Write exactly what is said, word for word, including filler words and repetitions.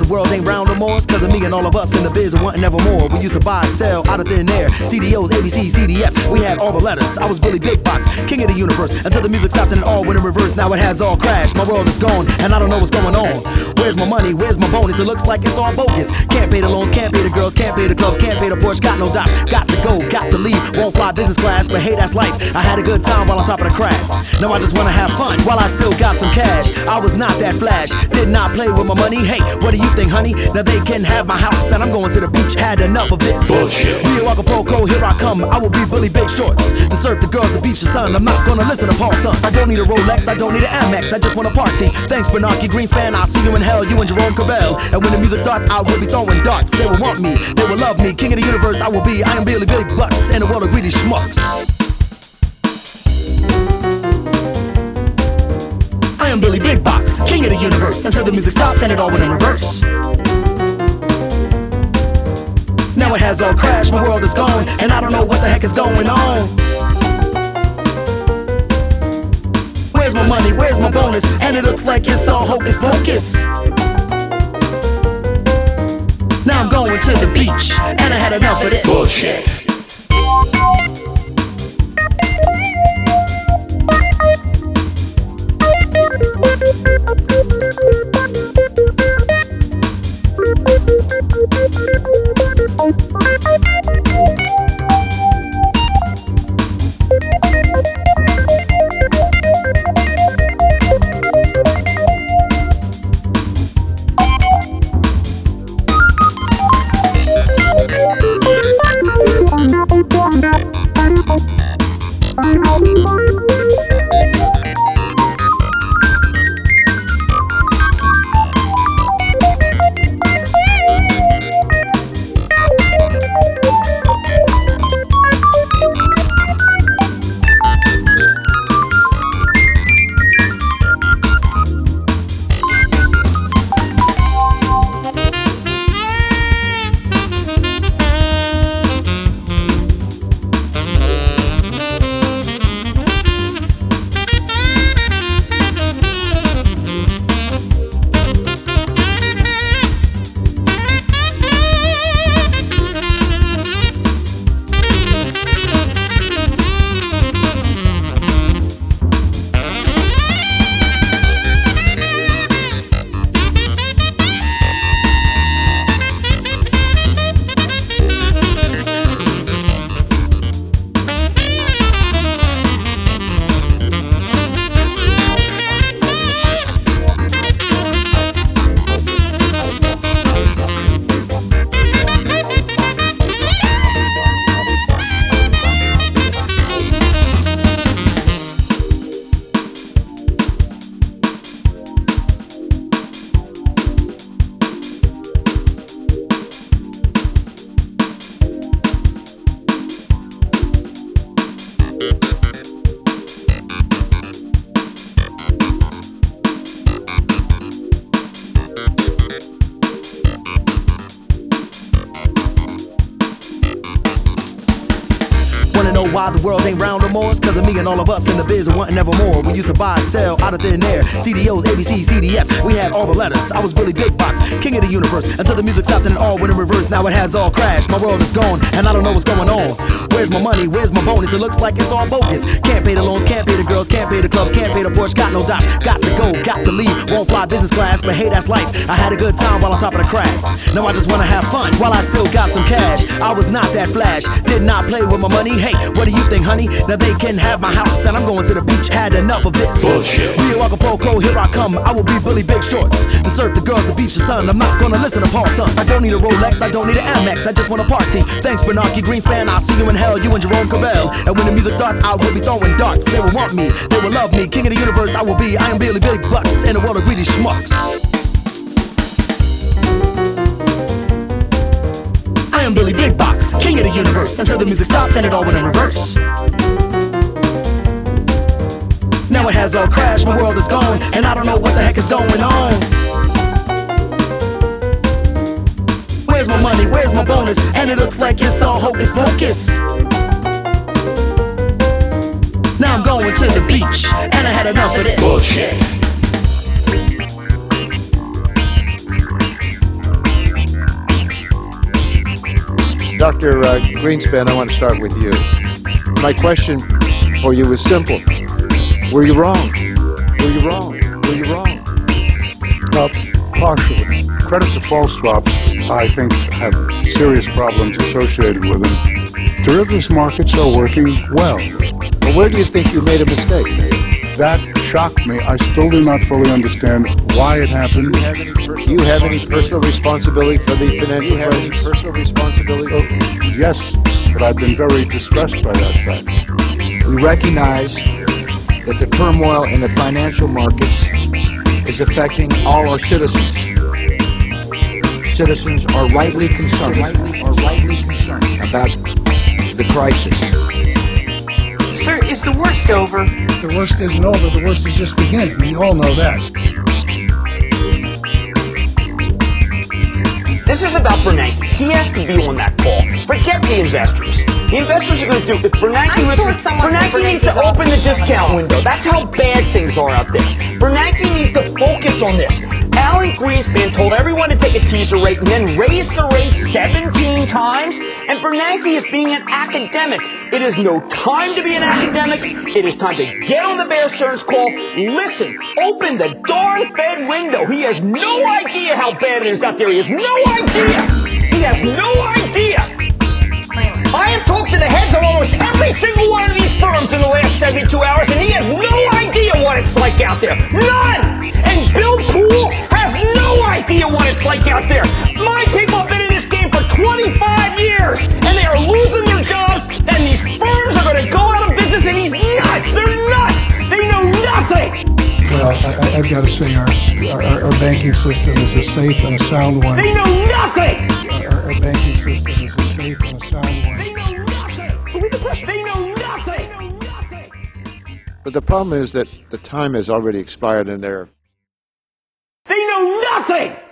the world ain't round no more? It's cause of me and all of us in the biz and wanting ever more. We used to buy and sell out of thin air, C D Os, A B C, C D S. We had all the letters. I was Billy Big Box, king of the universe, until the music stopped and it all went in reverse. Now it has all crashed. My world is gone and I don't know what's going on. Where's my money? Where's my bonus? It looks like it's all bogus. Can't pay the loans, can't pay the girls, can't pay the clubs, can't pay the Porsche, got no dosh. Got to go, got to leave. Won't fly business class, but hey, that's life. I had a good time while on top of the crash. Now I just wanna have fun while I still got some cash. I was not that flash, did not play with my money. Hey, what do you think, honey? Now they can have my house and I'm going to the beach. Had enough of this bullshit. Rio Acapulco, here I come. I will be Billy Big Shorts to serve the girls, the beach, the sun. I'm not gonna listen to Paul Son. I don't need a Rolex, I don't need an Amex. I just wanna party. Thanks, Bernanke Greenspan. I'll see you in hell, you and Jerome Cavell. And when the music starts, I will be throwing darts. They will want me, they will love me. King of the universe, I will be. I am Billy Big Butts in the world of greedy schmucks. I am Billy Big Box, king of the universe, until the music stopped and it all went in reverse. Now it has all crashed, my world is gone, and I don't know what the heck is going on. Where's my money, where's my bonus? And it looks like it's all hocus pocus. Now I'm going to the beach, and I had enough of this bullshit. Wanna know why the world ain't round no more? It's cause of me and all of us in the biz and wanting ever more. We used to buy and sell out of thin air, C D Os, A B C, C D S. We had all the letters. I was Billy Big Box, king of the universe, until the music stopped and it all went in reverse. Now it has all crashed. My world is gone and I don't know what's going on. Where's my money? Where's my bonus? It looks like it's all bogus. Can't pay the loans, can't pay the girls, can't pay the clubs, can't pay the Porsche, got no dosh. Got to go, got to leave. Won't fly business class, but hey, that's life. I had a good time while on top of the crash. Now I just wanna have fun while I still got some cash. I was not that flash, did not play with my money. Hey, what do you think, honey? Now they can have my house and I'm going to the beach. Had enough of this bullshit. Rio Acapulco, here I come. I will be Billy Big Shorts to serve the girls, the beach, the sun. I'm not gonna listen to Paul Son. I don't need a Rolex, I don't need an Amex. I just wanna party. Thanks, Bernanke Greenspan. I'll see you in hell, you and Jerome Cavell. And when the music starts, I will be throwing darts. They will want me, they will love me. King of the universe, I will be. I am Billy Big Butts in the world of greedy schmucks. I am Billy Big Box, king of the universe, until the music stopped and it all went in reverse. Now it has all crashed, my world is gone, and I don't know what the heck is going on. Where's my money, where's my bonus? And it looks like it's all hocus pocus. Now I'm going to the beach, and I had enough of this bullshit. Doctor Uh, Greenspan, I want to start with you. My question for you is simple. Were you wrong? Were you wrong? Were you wrong? Uh, partially. Credit default swaps, I think, have serious problems associated with them. Derivatives markets are working well. Well, where do you think you made a mistake? That shocked me. I still do not fully understand why it happened. Do you have any personal, you have any personal responsibility for the financial crisis? Any personal responsibility? Uh, yes, but I've been very distressed by that fact. We recognize that the turmoil in the financial markets is affecting all our citizens. Citizens are rightly concerned, are rightly concerned about the crisis. Sir, is the worst over? The worst isn't over, the worst is just beginning. We all know that. This is about Bernanke. He has to be on that call. Forget the investors. The investors are going to do it. If Bernanke, I'm listens, sure Bernanke needs to open the discount window. That's how bad things are out there. Bernanke needs to focus on this. Alan Greenspan told everyone to take a teaser rate and then raise the rate seventeen times. And Bernanke is being an academic. It is no time to be an academic. It is time to get on the Bear Stearns call. Listen, open the darn Fed window. He has no idea how bad it is out there. He has no idea. He has no idea. I have talked to the heads of almost every single one of these firms in the last seventy-two hours, and he has no idea what it's like out there. None! And Bill Poole has no idea what it's like out there. My people have been in this game for twenty-five years, and they are losing their jobs, and these firms are going to go out of business, and he's nuts! They're nuts! They know nothing! Well, I, I've got to say our, our, our banking system is a safe and a sound one. They know nothing! Our, our banking system is a safe and a sound one. They know nothing! Believe the press. They know nothing! They know nothing! But the problem is that the time has already expired and they're They know nothing!